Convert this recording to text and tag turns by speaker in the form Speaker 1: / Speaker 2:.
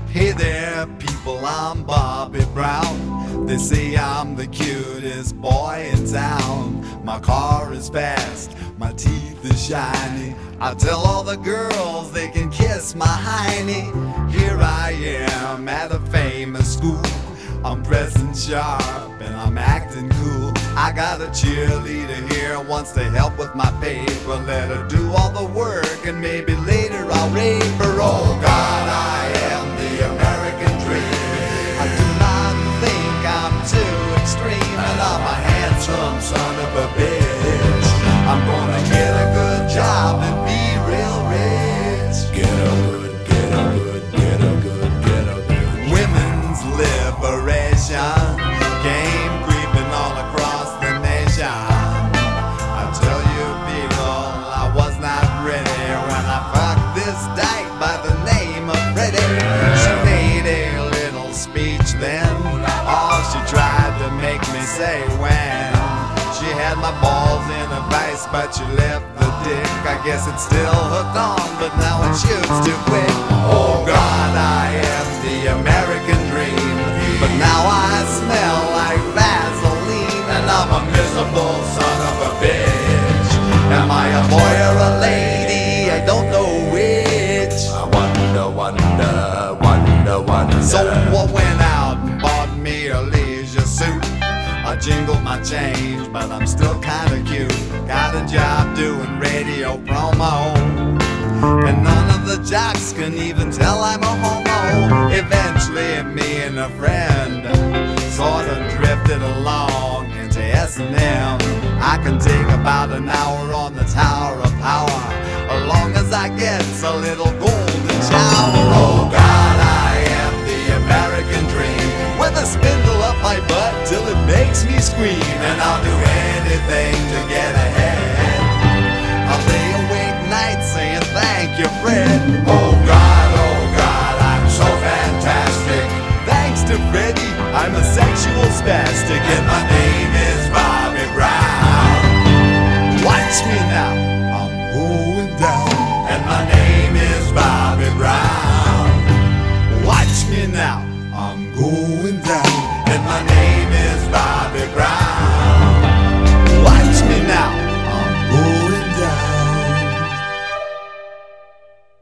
Speaker 1: Hey there, people, I'm Bobby Brown. They say I'm the cutest boy in town. My car is fast, my teeth is shiny. I tell all the girls they can kiss my hiney. Here I am at a famous school. I'm dressing sharp and I'm acting cool. I got a cheerleader here, wants to help with my paper. Let her do all the work and maybe later I'll rape her. Oh God, I am the American dream. I do not think I'm too extreme, and I'm a handsome son of a bitch. I'm gonna get a good job and be real rich. Get a good, get a good, get a good, get a good. Women's liberation came creeping all across the nation. I tell you people, I was not ready when I fucked this dyke by the name of Freddie. She made a little speech then. Oh, she tried to make me say when. She had my balls in a vice, but she left the dick. I guess it's still hooked on, but now it shoots too quick. Oh God, I am the American dream, but now I smell like Vaseline, and I'm a miserable son of a bitch. Am I a boy or a lady? I don't know which.
Speaker 2: I wonder, wonder, wonder, wonder.
Speaker 1: So I went out and bought me a leisure suit. I jingled my change, but I'm still kinda cute. Got a job doing radio promo, and none of the jocks can even tell I'm a homo. Eventually me and a friend sorta drifted along into S&M. I can take about an hour on the Tower of Power, as long as I get a little golden shower. Oh God, I am the American dream, with a spindle up my butt till it makes me scream. And I'll do anything to get ahead. I'll lay awake nights saying thank you, Fred.
Speaker 2: Oh God, I'm so fantastic.
Speaker 1: Thanks to Freddie, I'm a sexual spastic, and my name is Bobby Brown. Watch me now, I'm going down.
Speaker 2: And my name is Bobby Brown.
Speaker 1: Watch me now, I'm going down.
Speaker 2: And my name is Bobby Brown.